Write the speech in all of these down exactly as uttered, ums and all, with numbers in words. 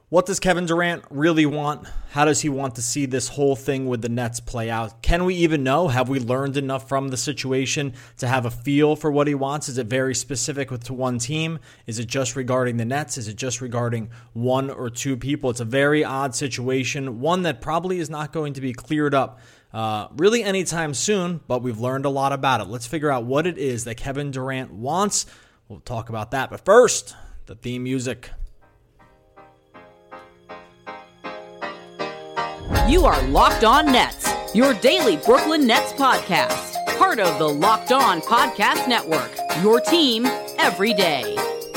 What does Kevin Durant really want? How does he want to see this whole thing with the Nets play out? Can we even know? Have we learned enough from the situation to have a feel for what he wants? Is it very specific to one team? Is it just regarding the Nets? Is it just regarding one or two people? It's a very odd situation, one that probably is not going to be cleared up uh, really anytime soon, but we've learned a lot about it. Let's figure out what it is that Kevin Durant wants. We'll talk about that. But first, the theme music. You are Locked On Nets, your daily Brooklyn Nets podcast. Part of the Locked On Podcast Network, your team every day.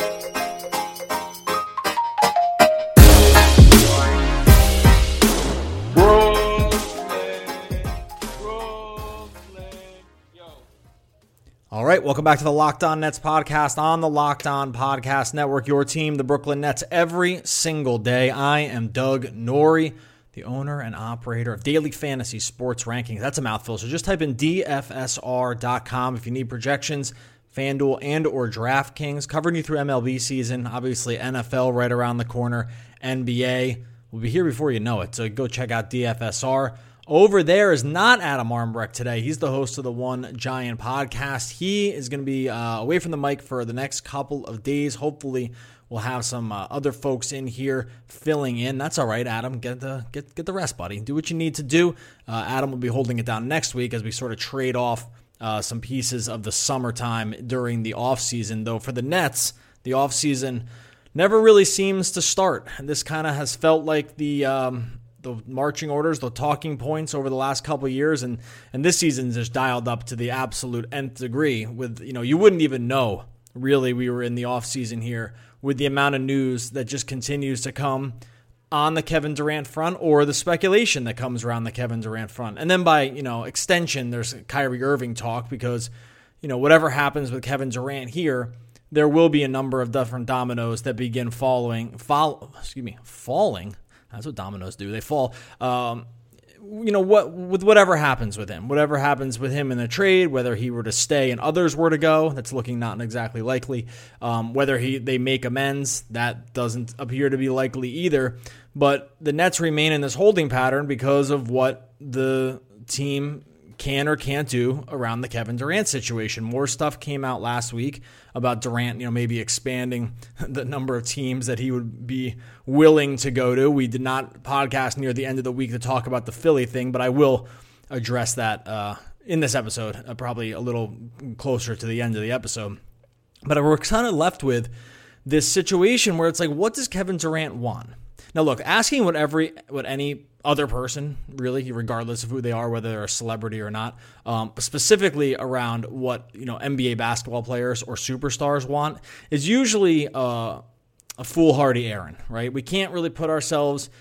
All right, welcome back to the Locked On Nets podcast on the Locked On Podcast Network, your team, the Brooklyn Nets, every single day. I am Doug Norrie, the owner and operator of Daily Fantasy Sports Rankings. That's a mouthful, so just type in D F S R dot com if you need projections, FanDuel, and or DraftKings, covering you through M L B season, obviously N F L right around the corner, N B A. We'll be here before you know it, so go check out D F S R. Over there is not Adam Armbrecht today. He's the host of the One Giant podcast. He is going to be uh, away from the mic for the next couple of days. Hopefully, we'll have some uh, other folks in here filling in. That's all right, Adam. Get the get get the rest, buddy. Do what you need to do. Uh, Adam will be holding it down next week as we sort of trade off uh, some pieces of the summertime during the offseason. Though for the Nets, the offseason never really seems to start. And this kind of has felt like the um, the marching orders, the talking points over the last couple of years, and and this season's just dialed up to the absolute nth degree. With you know, you wouldn't even know really we were in the offseason here, with the amount of news that just continues to come on the Kevin Durant front, or the speculation that comes around the Kevin Durant front. And then by, you know, extension, there's Kyrie Irving talk, because, you know, whatever happens with Kevin Durant here, there will be a number of different dominoes that begin following, follow, excuse me, falling. That's what dominoes do. They fall. Um, you know, what with whatever happens with him, whatever happens with him in the trade, whether he were to stay and others were to go, that's looking not exactly likely. Um, whether he they make amends, that doesn't appear to be likely either. But the Nets remain in this holding pattern because of what the team can or can't do around the Kevin Durant situation. More stuff came out last week about Durant, you know, maybe expanding the number of teams that he would be willing to go to. We did not podcast near the end of the week to talk about the Philly thing, but I will address that uh, in this episode, uh, probably a little closer to the end of the episode. But we're kind of left with this situation where it's like, what does Kevin Durant want? Now, look, asking what every, what any other person, really, regardless of who they are, whether they're a celebrity or not, um, specifically around what, you know, N B A basketball players or superstars want, is usually uh, a foolhardy errand, right? We can't really put ourselves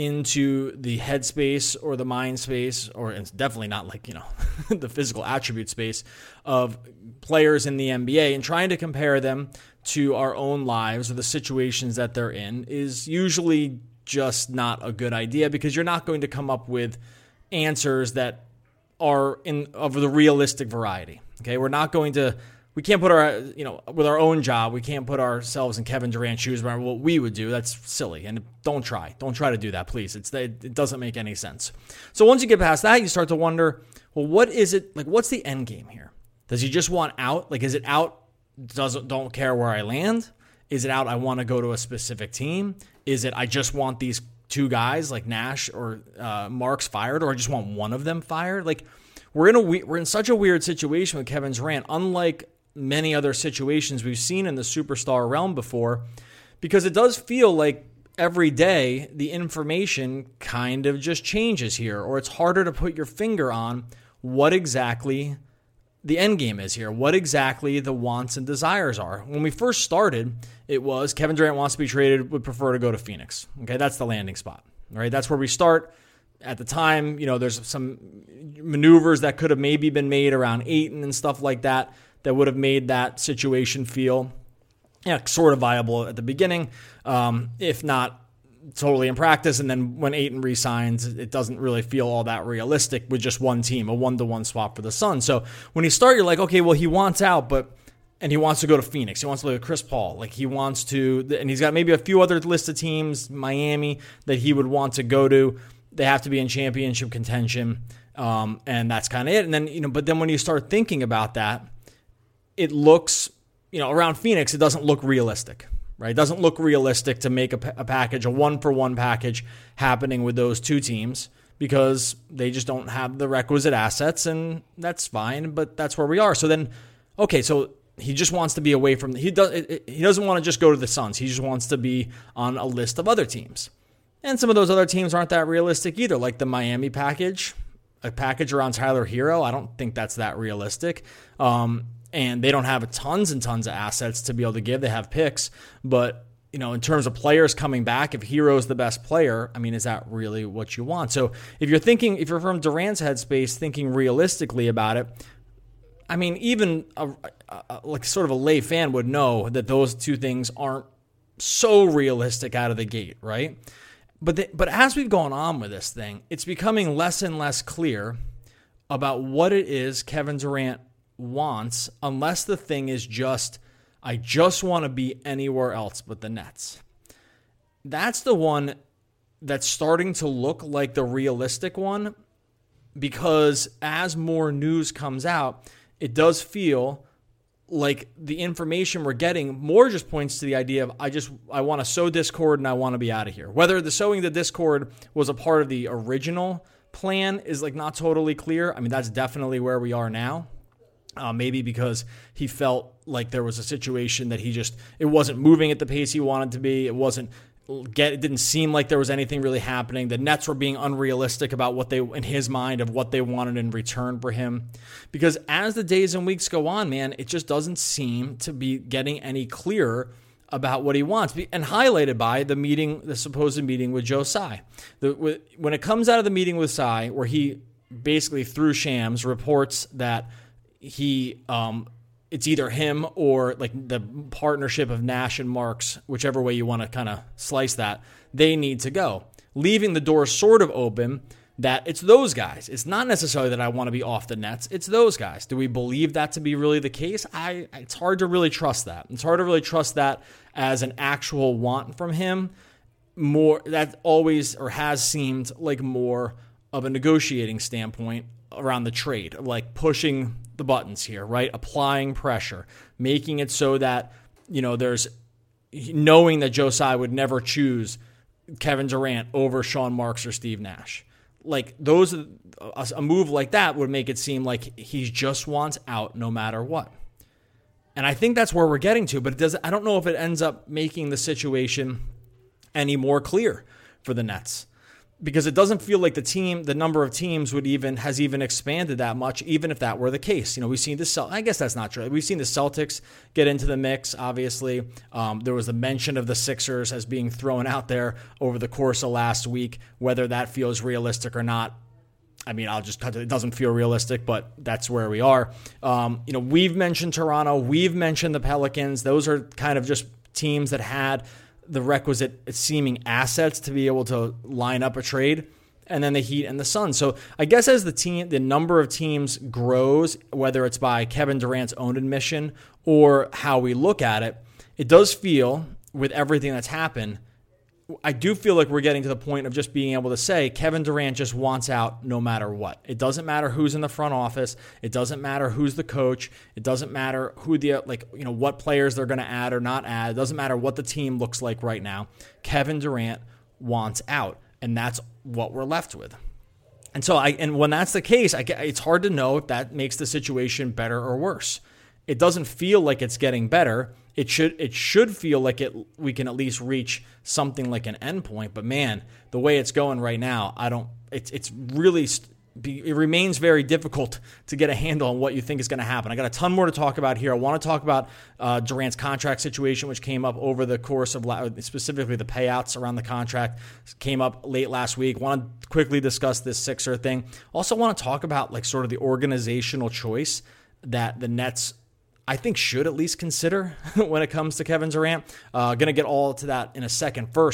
into the headspace or the mind space, or it's definitely not like, you know, the physical attribute space of players in the N B A, and trying to compare them to our own lives or the situations that they're in is usually just not a good idea, because you're not going to come up with answers that are in of the realistic variety. Okay, we're not going to, we can't put our, you know, with our own job, we can't put ourselves in Kevin Durant's shoes about what we would do. That's silly, and don't try, don't try to do that, please. It's it doesn't make any sense. So once you get past that, you start to wonder, well, what is it like? What's the end game here? Does he just want out? Like, is it out? Doesn't don't care where I land? Is it out? I want to go to a specific team. Is it I just want these two guys like Nash or uh, Marks fired, or I just want one of them fired? Like, we're in a we're in such a weird situation with Kevin Durant, unlike many other situations we've seen in the superstar realm before, because it does feel like every day the information kind of just changes here, or it's harder to put your finger on what exactly the end game is here, what exactly the wants and desires are. When we first started, it was Kevin Durant wants to be traded, would prefer to go to Phoenix. Okay, that's the landing spot, right? That's where we start. At the time, you know, there's some maneuvers that could have maybe been made around Ayton and stuff like that that would have made that situation feel, yeah, sort of viable at the beginning, um, if not totally in practice. And then when Ayton re-signs, it doesn't really feel all that realistic with just one team, a one-to-one swap for the Suns. So when you start, you're like, okay, well, he wants out, but and he wants to go to Phoenix. He wants to play with Chris Paul. Like he wants to, and he's got maybe a few other listed teams, Miami, that he would want to go to. They have to be in championship contention, um, and that's kind of it. And then, you know, but then when you start thinking about that, it looks, you know, around Phoenix, it doesn't look realistic, right? It doesn't look realistic to make a, a package, a one-for-one package happening with those two teams because they just don't have the requisite assets, and that's fine, but that's where we are. So then, okay, so he just wants to be away from, he, does, he doesn't want to just go to the Suns. He just wants to be on a list of other teams. And some of those other teams aren't that realistic either, like the Miami package, a package around Tyler Hero. I don't think that's that realistic. Um, and they don't have tons and tons of assets to be able to give. They have picks. But, you know, in terms of players coming back, if Hero's the best player, I mean, is that really what you want? So if you're thinking, if you're from Durant's headspace, thinking realistically about it, I mean, even a, a, like sort of a lay fan would know that those two things aren't so realistic out of the gate, right? But the, but as we've gone on with this thing, it's becoming less and less clear about what it is Kevin Durant wants, unless the thing is just, I just want to be anywhere else but the Nets. That's the one that's starting to look like the realistic one, because as more news comes out, it does feel like the information we're getting more just points to the idea of I just I want to sow discord and I want to be out of here. Whether the sowing the discord was a part of the original plan is like not totally clear. I mean, that's definitely where we are now. Uh, maybe because he felt like there was a situation that he just it wasn't moving at the pace he wanted to be. It wasn't get it didn't seem like there was anything really happening. The Nets were being unrealistic about what they, in his mind, of what they wanted in return for him. Because as the days and weeks go on, man, it just doesn't seem to be getting any clearer about what he wants. And highlighted by the meeting, the supposed meeting with Joe Tsai. The, when it comes out of the meeting with Tsai, where he basically through Shams reports that he um, it's either him or like the partnership of Nash and Marks, whichever way you want to kind of slice that, they need to go, leaving the door sort of open that it's those guys. It's not necessarily that I want to be off the Nets. It's those guys. Do we believe that to be really the case? I it's hard to really trust that. It's hard to really trust that as an actual want from him. More that always or has seemed like more of a negotiating standpoint around the trade, like pushing the buttons here, right? Applying pressure, making it so that, you know, there's knowing that Joe Tsai would never choose Kevin Durant over Sean Marks or Steve Nash. Like those, a move like that would make it seem like he just wants out no matter what. And I think that's where we're getting to, but it does. I don't know if it ends up making the situation any more clear for the Nets. Because it doesn't feel like the team, the number of teams would even has even expanded that much, even if that were the case. You know, we've seen the Cel- I guess that's not true. We've seen the Celtics get into the mix. Obviously, um, there was the mention of the Sixers as being thrown out there over the course of last week. Whether that feels realistic or not, I mean, I'll just cut it. It doesn't feel realistic, but that's where we are. Um, you know, we've mentioned Toronto. We've mentioned the Pelicans. Those are kind of just teams that had the requisite seeming assets to be able to line up a trade, and then the Heat and the Suns. So I guess as the team, the number of teams grows, whether it's by Kevin Durant's own admission or how we look at it, it does feel with everything that's happened, I do feel like we're getting to the point of just being able to say Kevin Durant just wants out no matter what. It doesn't matter who's in the front office. It doesn't matter who's the coach. It doesn't matter who the, like, you know, what players they're going to add or not add. It doesn't matter what the team looks like right now. Kevin Durant wants out, and that's what we're left with. And so I, and when that's the case, I, it's hard to know if that makes the situation better or worse. It doesn't feel like it's getting better. It should it should feel like it we can at least reach something like an endpoint. But man, the way it's going right now, I don't. It's it's really it remains very difficult to get a handle on what you think is going to happen. I got a ton more to talk about here. I want to talk about uh, Durant's contract situation, which came up over the course of specifically the payouts around the contract came up late last week. Want to quickly discuss this Sixer thing. Also want to talk about like sort of the organizational choice that the Nets, I think, should at least consider when it comes to Kevin Durant. Uh, going to get all to that in a second. First,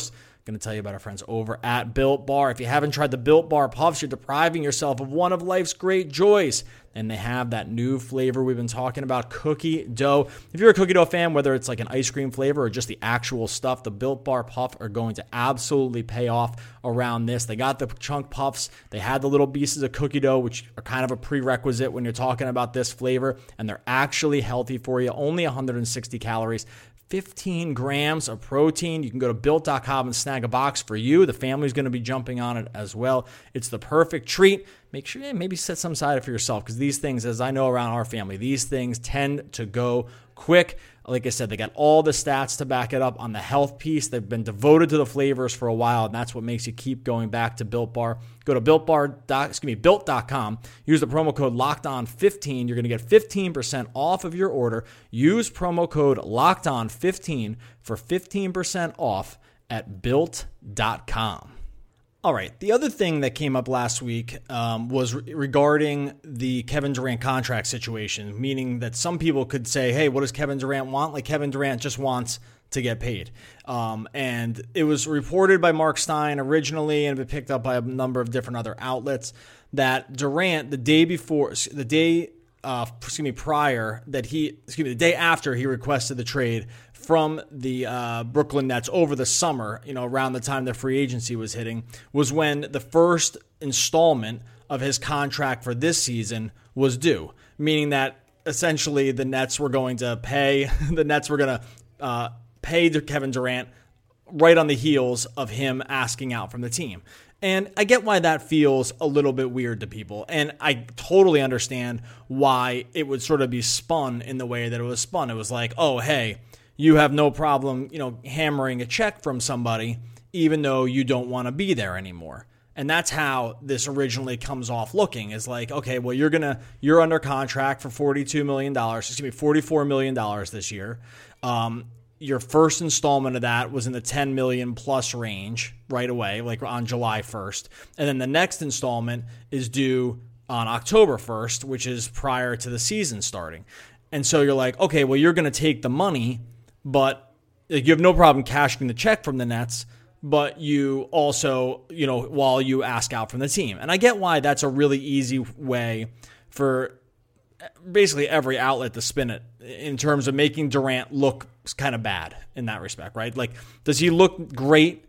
going to tell you about our friends over at Built Bar. If you haven't tried the Built Bar Puffs, you're depriving yourself of one of life's great joys. And they have that new flavor we've been talking about, cookie dough. If you're a cookie dough fan, whether it's like an ice cream flavor or just the actual stuff, the Built Bar Puff are going to absolutely pay off around this. They got the chunk puffs. They had the little pieces of cookie dough, which are kind of a prerequisite when you're talking about this flavor. And they're actually healthy for you. Only one hundred sixty calories. fifteen grams of protein. You can go to built dot com and snag a box for you. The family's going to be jumping on it as well. It's the perfect treat. Make sure you maybe set some aside for yourself, because these things, as I know around our family, these things tend to go quick. Like I said, they got all the stats to back it up on the health piece. They've been devoted to the flavors for a while, and that's what makes you keep going back to Built Bar. Go to built bar. Excuse me, built dot com. Use the promo code locked on fifteen. You're going to get fifteen percent off of your order. Use promo code locked on fifteen for fifteen percent off at built dot com. All right. The other thing that came up last week um, was re- regarding the Kevin Durant contract situation, meaning that some people could say, hey, what does Kevin Durant want? Like, Kevin Durant just wants to get paid. Um, and it was reported by Mark Stein originally and been picked up by a number of different other outlets that Durant, the day before, the day, uh, excuse me, prior that he, excuse me, the day after he requested the trade from the uh, Brooklyn Nets over the summer, you know, around the time the free agency was hitting, was when the first installment of his contract for this season was due, meaning that essentially the Nets were going to pay, the Nets were going to uh, pay Kevin Durant right on the heels of him asking out from the team. And I get why that feels a little bit weird to people. And I totally understand why it would sort of be spun in the way that it was spun. It was like, oh, hey, you have no problem, you know, hammering a check from somebody, even though you don't want to be there anymore. And that's how this originally comes off looking, is like, okay, well, you're gonna you're under contract for forty-two million dollars, excuse me, forty-four million dollars this year. Um, your first installment of that was in the ten million plus range right away, like on July first. And then the next installment is due on October first, which is prior to the season starting. And so you're like, okay, well, you're going to take the money, but you have no problem cashing the check from the Nets, but you also, you know, while you ask out from the team. And I get why that's a really easy way for basically every outlet to spin it in terms of making Durant look kind of bad in that respect, right? Like, does he look great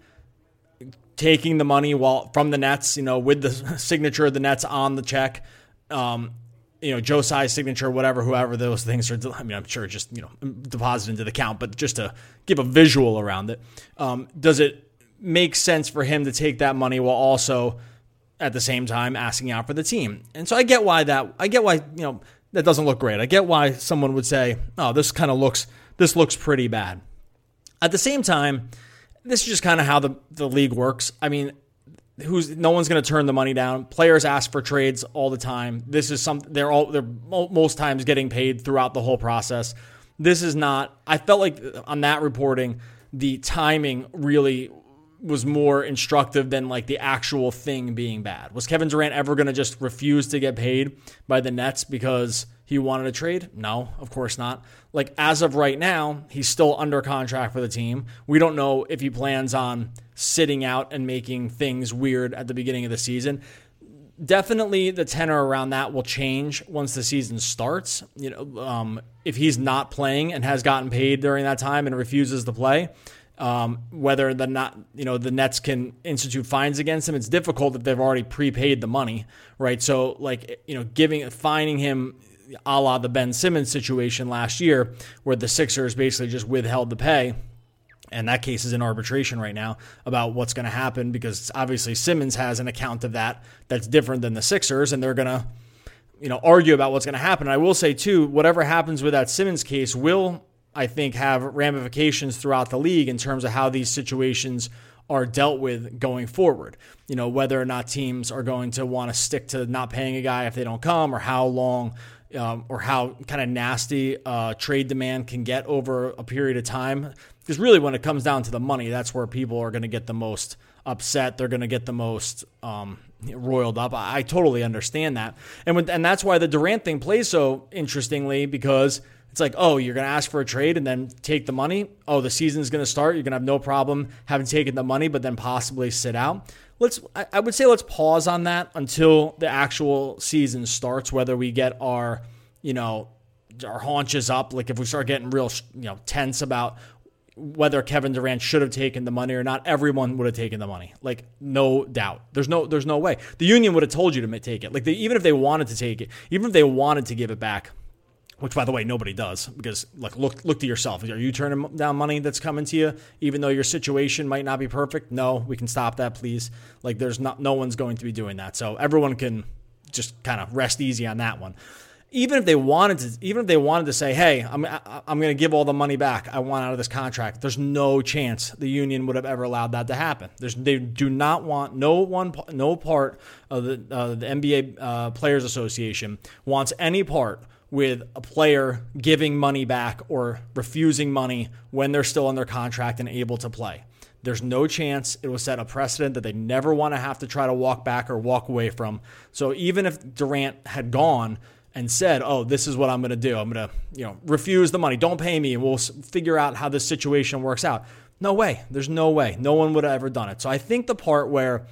taking the money while from the Nets, you know, with the signature of the Nets on the check? Um, you know, Joe Tsai's signature, whatever, whoever those things are, I mean, I'm sure just, you know, deposited into the account, but just to give a visual around it, um, does it make sense for him to take that money while also at the same time asking out for the team? And so I get why that, I get why, you know, that doesn't look great. I get why someone would say, oh, this kind of looks, this looks pretty bad. At the same time, this is just kind of how the, the league works. I mean, Who's no one's going to turn the money down. Players ask for trades all the time. This is some they're all they're most times getting paid throughout the whole process. This is not. I felt like on that reporting, the timing really was more instructive than like the actual thing being bad. Was Kevin Durant ever going to just refuse to get paid by the Nets because he wanted a trade? No, of course not. Like, as of right now, he's still under contract for the team. We don't know if he plans on sitting out and making things weird at the beginning of the season. Definitely the tenor around that will change once the season starts. You know, um, if he's not playing and has gotten paid during that time and refuses to play, um, whether the not you know the Nets can institute fines against him, it's difficult if they've already prepaid the money, right? So, like, you know, giving fining him a la the Ben Simmons situation last year, where the Sixers basically just withheld the pay. And that case is in arbitration right now about what's going to happen, because obviously Simmons has an account of that that's different than the Sixers, and they're going to, you know, argue about what's going to happen. And I will say, too, whatever happens with that Simmons case will, I think, have ramifications throughout the league in terms of how these situations are dealt with going forward. You know, whether or not teams are going to want to stick to not paying a guy if they don't come, or how long um, or how kind of nasty uh, trade demand can get over a period of time. Because really, when it comes down to the money, that's where people are going to get the most upset. They're going to get the most um, roiled up. I, I totally understand that. And with, and that's why the Durant thing plays so interestingly, because It's like, oh, you're going to ask for a trade and then take the money. Oh, the season's going to start. You're going to have no problem having taken the money, but then possibly sit out. Let's, I would say let's pause on that until the actual season starts, whether we get our, you know, our haunches up. Like if we start getting real, you know, tense about whether Kevin Durant should have taken the money or not, everyone would have taken the money. Like, no doubt. There's no there's no way. The union would have told you to take it. Like, they, even if they wanted to take it, even if they wanted to give it back, which, by the way, nobody does, because like look look to yourself. Are you turning down money that's coming to you, even though your situation might not be perfect? No, we can stop that, please. Like, there's not no one's going to be doing that. So everyone can just kind of rest easy on that one. Even if they wanted to, even if they wanted to say, "Hey, I'm I'm going to give all the money back I want out of this contract," there's no chance the union would have ever allowed that to happen. There's they do not want no one no part of the uh, the N B A uh, Players Association wants any part with a player giving money back or refusing money when they're still in their contract and able to play. There's no chance. It will set a precedent that they never want to have to try to walk back or walk away from. So even if Durant had gone and said, oh, this is what I'm going to do. I'm going to, you know, refuse the money. Don't pay me. And we'll figure out how this situation works out. No way. There's no way. No one would have ever done it. So I think the part where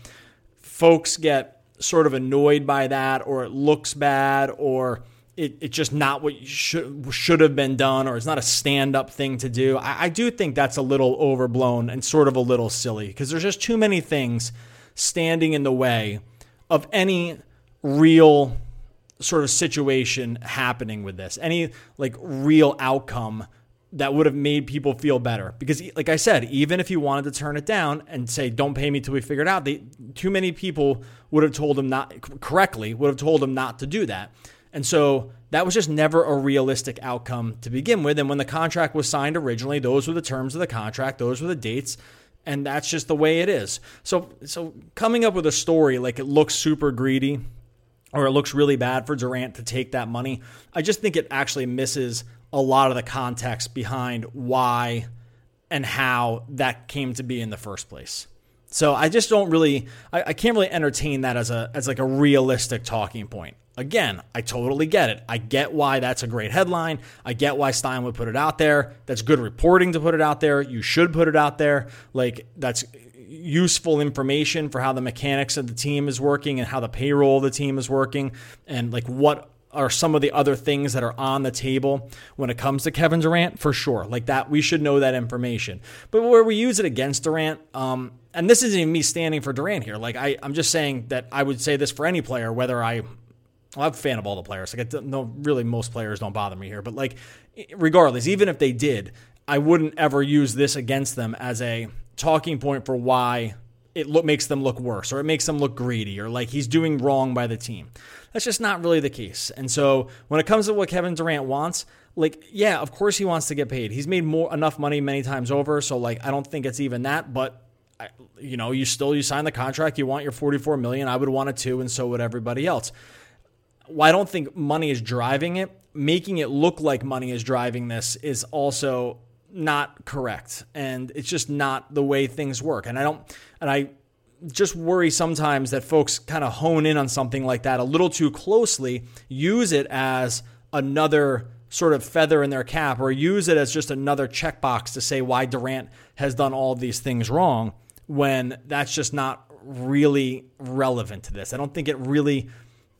folks get sort of annoyed by that, or it looks bad, or it, it's just not what should should have been done, or it's not a stand-up thing to do, I, I do think that's a little overblown and sort of a little silly, because there's just too many things standing in the way of any real sort of situation happening with this, any like real outcome that would have made people feel better. Because like I said, even if you wanted to turn it down and say, don't pay me till we figure it out, they, too many people would have told him not correctly, would have told him not to do that. And so that was just never a realistic outcome to begin with. And when the contract was signed originally, those were the terms of the contract, those were the dates, and that's just the way it is. So, so coming up with a story like it looks super greedy, or it looks really bad for Durant to take that money, I just think it actually misses a lot of the context behind why and how that came to be in the first place. So I just don't really, I, I can't really entertain that as a as like a realistic talking point. Again, I totally get it. I get why that's a great headline. I get why Stein would put it out there. That's good reporting to put it out there. You should put it out there. Like, that's useful information for how the mechanics of the team is working and how the payroll of the team is working, and like what are some of the other things that are on the table when it comes to Kevin Durant, for sure. Like that, we should know that information. But where we use it against Durant, um, and this isn't even me standing for Durant here. Like I, I'm just saying that I would say this for any player, whether I, well, I'm a fan of all the players. Like I know, really, most players don't bother me here. But like, regardless, even if they did, I wouldn't ever use this against them as a talking point for why it look, makes them look worse, or it makes them look greedy, or like he's doing wrong by the team. That's just not really the case. And so when it comes to what Kevin Durant wants, like, yeah, of course he wants to get paid. He's made more enough money many times over, so like I don't think it's even that. But I, you know, you still you sign the contract, you want your forty-four million dollars. I would want it too, and so would everybody else. Well, I don't think money is driving it. Making it look like money is driving this is also not correct, and it's just not the way things work. And I don't, and I just worry sometimes that folks kind of hone in on something like that a little too closely, use it as another sort of feather in their cap, or use it as just another checkbox to say why Durant has done all of these things wrong, when that's just not really relevant to this. I don't think it really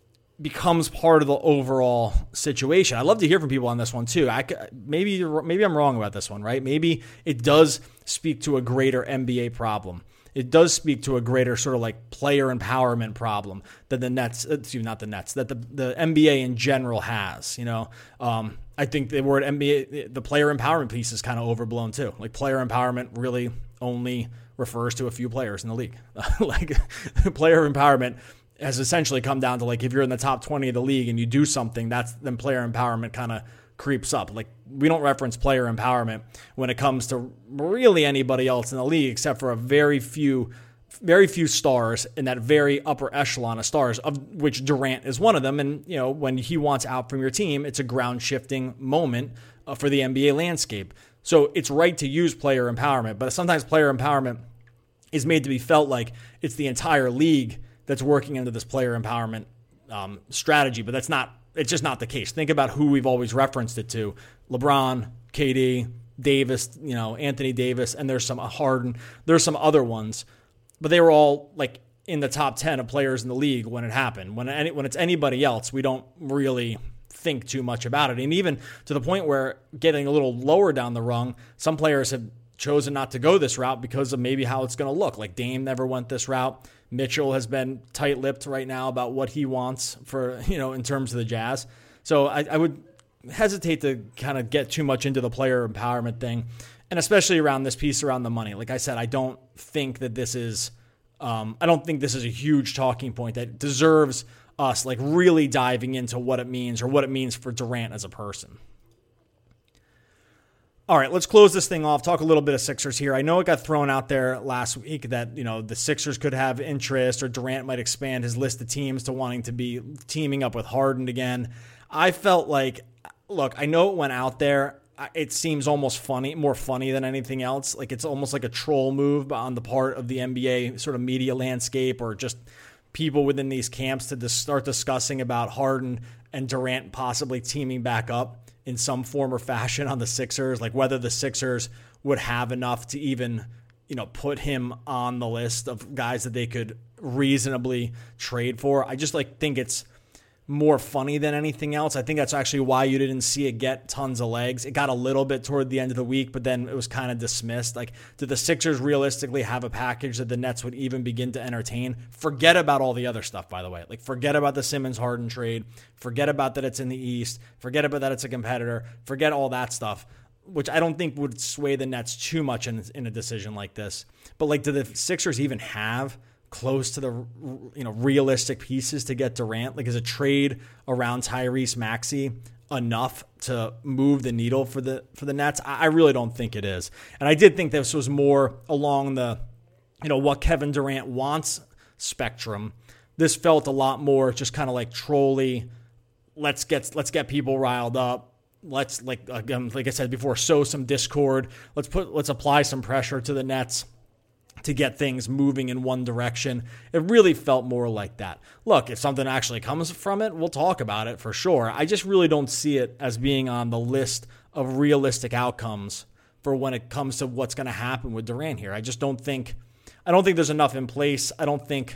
becomes part of the overall situation. I'd love to hear from people on this one too. I, maybe maybe I'm wrong about this one, right? Maybe it does speak to a greater N B A problem. It does speak to a greater sort of like player empowerment problem that the Nets, excuse me, not the Nets, that the, the N B A in general has. You know, um, I think the word N B A, the player empowerment piece is kind of overblown too. Like, player empowerment really only refers to a few players in the league. Like, player empowerment has essentially come down to, like, if you're in the top twenty of the league and you do something, that's then player empowerment kind of creeps up. Like, we don't reference player empowerment when it comes to really anybody else in the league, except for a very few, very few stars in that very upper echelon of stars, of which Durant is one of them. And, you know, when he wants out from your team, it's a ground shifting moment uh, for the N B A landscape. So it's right to use player empowerment, but sometimes player empowerment is made to be felt like it's the entire league that's working under this player empowerment um, strategy, but that's not it's just not the case. Think about who we've always referenced it to. LeBron, K D, Davis, you know, Anthony Davis, and there's some Harden. There's some other ones, but they were all like in the top ten of players in the league when it happened. When any, when it's anybody else, we don't really think too much about it. And even to the point where getting a little lower down the rung, some players have chosen not to go this route because of maybe how it's going to look. Like Dame never went this route. Mitchell has been tight-lipped right now about what he wants for, you know, in terms of the Jazz. So I, I would hesitate to kind of get too much into the player empowerment thing, and especially around this piece around the money. Like I said, I don't think that this is Um, I don't think this is a huge talking point that deserves us like really diving into what it means or what it means for Durant as a person. All right, let's close this thing off. Talk a little bit of Sixers here. I know it got thrown out there last week that, you know, the Sixers could have interest or Durant might expand his list of teams to wanting to be teaming up with Harden again. I felt like, look, I know it went out there. It seems almost funny, more funny than anything else. Like it's almost like a troll move on the part of the N B A sort of media landscape or just people within these camps to just start discussing about Harden and Durant possibly teaming back up in some form or fashion on the Sixers, like whether the Sixers would have enough to even, you know, put him on the list of guys that they could reasonably trade for. I just like think it's more funny than anything else. I think that's actually why you didn't see it get tons of legs. It got a little bit toward the end of the week, but then it was kind of dismissed. Like, did the Sixers realistically have a package that the Nets would even begin to entertain? Forget about all the other stuff, by the way. Like, forget about the Simmons-Harden trade. Forget about that it's in the East. Forget about that it's a competitor. Forget all that stuff, which I don't think would sway the Nets too much in, in a decision like this. But, like, do the Sixers even have close to the, you know, realistic pieces to get Durant? Like, is a trade around Tyrese Maxey enough to move the needle for the for the Nets? I really don't think it is. And I did think this was more along the, you know, what Kevin Durant wants spectrum. This felt a lot more just kind of like trolly. Let's get let's get people riled up. Let's, like again, like I said before, sow some discord. Let's put let's apply some pressure to the Nets to get things moving in one direction. It really felt more like that. Look, if something actually comes from it, we'll talk about it for sure. I just really don't see it as being on the list of realistic outcomes for when it comes to what's going to happen with Durant here. I just don't think, I don't think there's enough in place. I don't think,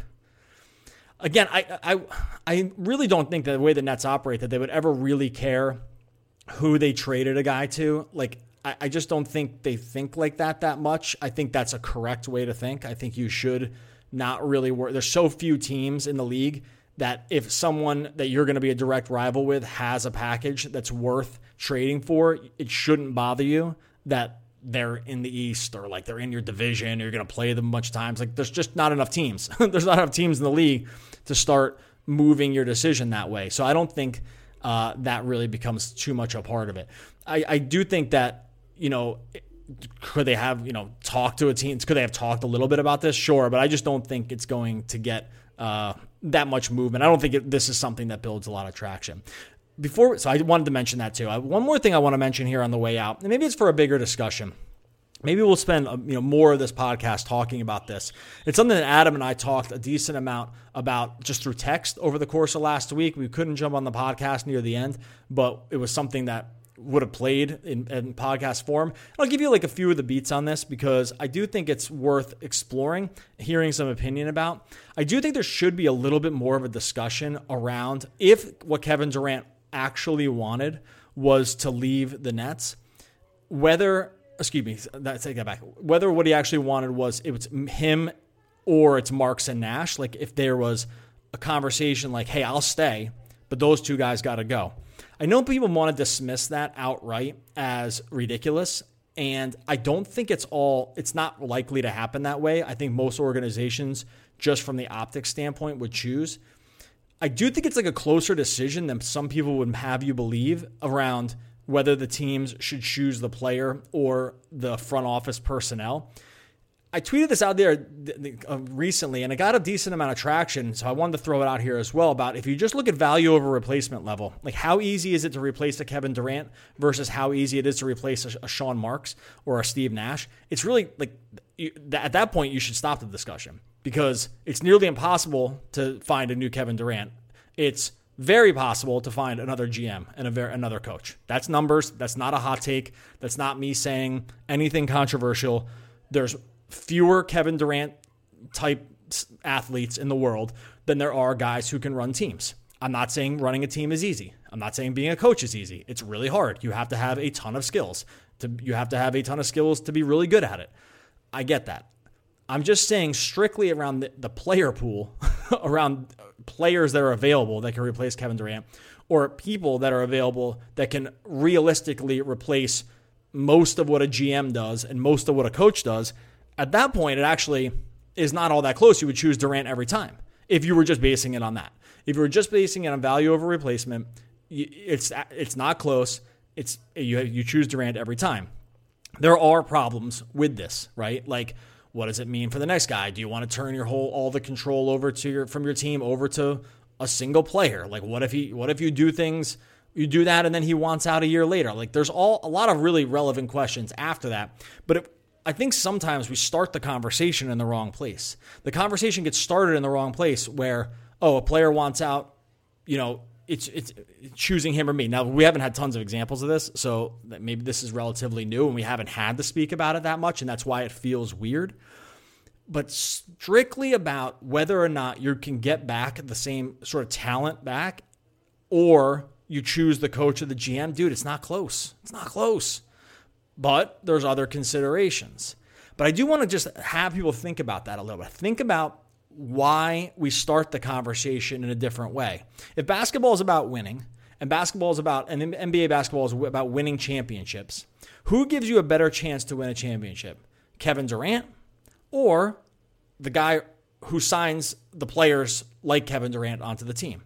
again, I, I, I really don't think that the way the Nets operate, that they would ever really care who they traded a guy to. Like, I just don't think they think like that that much. I think that's a correct way to think. I think you should not really worry. There's so few teams in the league that if someone that you're going to be a direct rival with has a package that's worth trading for, it shouldn't bother you that they're in the East or like they're in your division or you're going to play them a bunch of times. Like, there's just not enough teams. There's not enough teams in the league to start moving your decision that way. So I don't think uh, that really becomes too much a part of it. I, I do think that, you know, could they have, you know, talked to a team? Could they have talked a little bit about this? Sure. But I just don't think it's going to get uh, that much movement. I don't think it, this is something that builds a lot of traction. Before, so I wanted to mention that too. I, one more thing I want to mention here on the way out, and maybe it's for a bigger discussion. Maybe we'll spend uh, you know more of this podcast talking about this. It's something that Adam and I talked a decent amount about just through text over the course of last week. We couldn't jump on the podcast near the end, but it was something that would have played in, in podcast form. I'll give you like a few of the beats on this because I do think it's worth exploring, hearing some opinion about. I do think there should be a little bit more of a discussion around if what Kevin Durant actually wanted was to leave the Nets, whether, excuse me, take that back, whether what he actually wanted was it was him or it's Marks and Nash. Like if there was a conversation like, hey, I'll stay, but those two guys got to go. I know people want to dismiss that outright as ridiculous, and I don't think it's all, it's not likely to happen that way. I think most organizations, just from the optics standpoint, would choose. I do think it's like a closer decision than some people would have you believe around whether the teams should choose the player or the front office personnel. I tweeted this out there recently, and it got a decent amount of traction, so I wanted to throw it out here as well about if you just look at value over replacement level, like how easy is it to replace a Kevin Durant versus how easy it is to replace a, a Sean Marks or a Steve Nash. It's really like you, at that point you should stop the discussion because it's nearly impossible to find a new Kevin Durant. It's very possible to find another G M and a ver- another coach. That's numbers. That's not a hot take. That's not me saying anything controversial. There's fewer Kevin Durant type athletes in the world than there are guys who can run teams. I'm not saying running a team is easy. I'm not saying being a coach is easy. It's really hard. You have to have a ton of skills. To, you have to have a ton of skills to be really good at it. I get that. I'm just saying strictly around the, the player pool, around players that are available that can replace Kevin Durant, or people that are available that can realistically replace most of what a G M does and most of what a coach does. At that point, it actually is not all that close. You would choose Durant every time if you were just basing it on that. If you were just basing it on value over replacement, it's it's not close. It's you you choose Durant every time. There are problems with this, right? Like, what does it mean for the next guy? Do you want to turn your whole all the control over to your from your team over to a single player? Like, what if he what if you do things you do that and then he wants out a year later? Like, there's all a lot of really relevant questions after that. But it, I think sometimes we start the conversation in the wrong place. The conversation gets started in the wrong place where, oh, a player wants out, you know, it's it's choosing him or me. Now, we haven't had tons of examples of this, so maybe this is relatively new and we haven't had to speak about it that much, and that's why it feels weird. But strictly about whether or not you can get back the same sort of talent back, or you choose the coach or the G M, dude, it's not close. It's not close. But there's other considerations. But I do want to just have people think about that a little bit. Think about why we start the conversation in a different way. If basketball is about winning, and basketball is about, and N B A basketball is about winning championships, who gives you a better chance to win a championship? Kevin Durant or the guy who signs the players like Kevin Durant onto the team?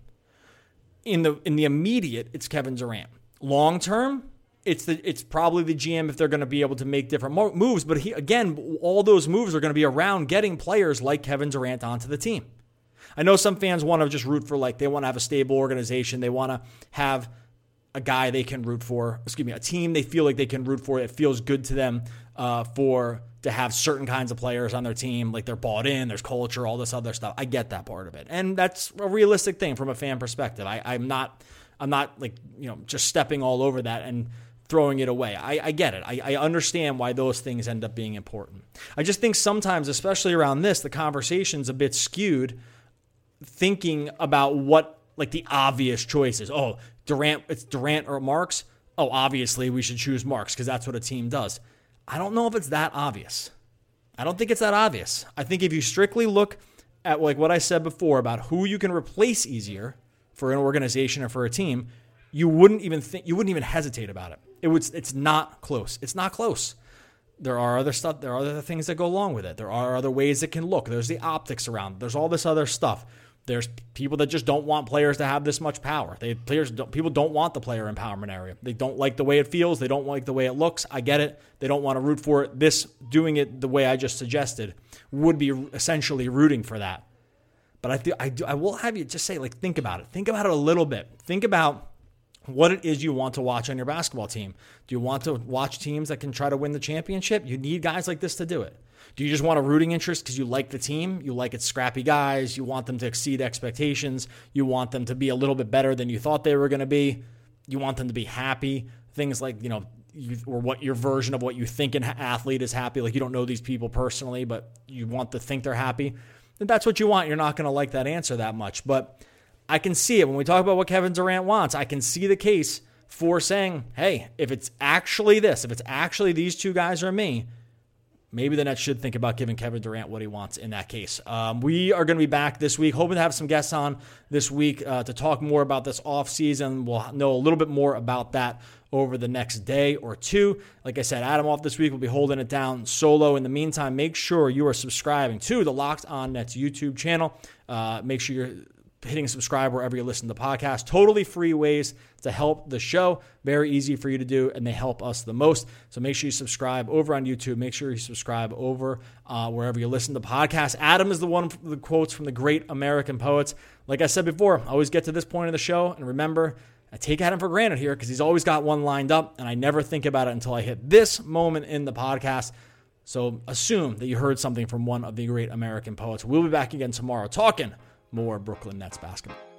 In the in the immediate, it's Kevin Durant. Long term, it's the it's probably the G M if they're going to be able to make different mo- moves. But he, again, all those moves are going to be around getting players like Kevin Durant onto the team. I know some fans want to just root for, like, they want to have a stable organization. They want to have a guy they can root for, excuse me, a team they feel like they can root for. It feels good to them uh, for to have certain kinds of players on their team, like they're bought in, there's culture, all this other stuff. I get that part of it. And that's a realistic thing from a fan perspective. I, I'm not, I'm not like, you know, just stepping all over that and throwing it away. I, I get it. I, I understand why those things end up being important. I just think sometimes, especially around this, the conversation's a bit skewed, thinking about what, like, the obvious choices. Oh, Durant, it's Durant or Marks. Oh, obviously we should choose Marks because that's what a team does. I don't know if it's that obvious. I don't think it's that obvious. I think if you strictly look at, like what I said before about who you can replace easier for an organization or for a team, you wouldn't even think, you wouldn't even hesitate about it. It would. It's not close. It's not close. There are other stuff. There are other things that go along with it. There are other ways it can look. There's the optics around. There's all this other stuff. There's people that just don't want players to have this much power. They players don't, people don't want the player empowerment area. They don't like the way it feels. They don't like the way it looks. I get it. They don't want to root for it. This, doing it the way I just suggested, would be essentially rooting for that. But I th- I, do, I will have you just say, like, think about it. Think about it a little bit. Think about what it is you want to watch on your basketball team. Do you want to watch teams that can try to win the championship? You need guys like this to do it. Do you just want a rooting interest because you like the team? You like its scrappy guys. You want them to exceed expectations. You want them to be a little bit better than you thought they were going to be. You want them to be happy. Things like, you know, you, or what your version of what you think an athlete is happy. Like, you don't know these people personally, but you want to think they're happy. If that's what you want, you're not going to like that answer that much. But I can see it. When we talk about what Kevin Durant wants, I can see the case for saying, hey, if it's actually this, if it's actually these two guys or me, maybe the Nets should think about giving Kevin Durant what he wants in that case. Um, we are going to be back this week, hoping to have some guests on this week uh, to talk more about this offseason. We'll know a little bit more about that over the next day or two. Like I said, Adam off this week. Will be holding it down solo. In the meantime, make sure you are subscribing to the Locked On Nets YouTube channel. Uh, make sure you're hitting subscribe wherever you listen to the podcast. Totally free ways to help the show. Very easy for you to do, and they help us the most. So make sure you subscribe over on YouTube. Make sure you subscribe over uh, wherever you listen to podcasts. Adam is the one for the quotes from the great American poets. Like I said before, I always get to this point of the show, and remember, I take Adam for granted here because he's always got one lined up, and I never think about it until I hit this moment in the podcast. So assume that you heard something from one of the great American poets. We'll be back again tomorrow talking more Brooklyn Nets basketball.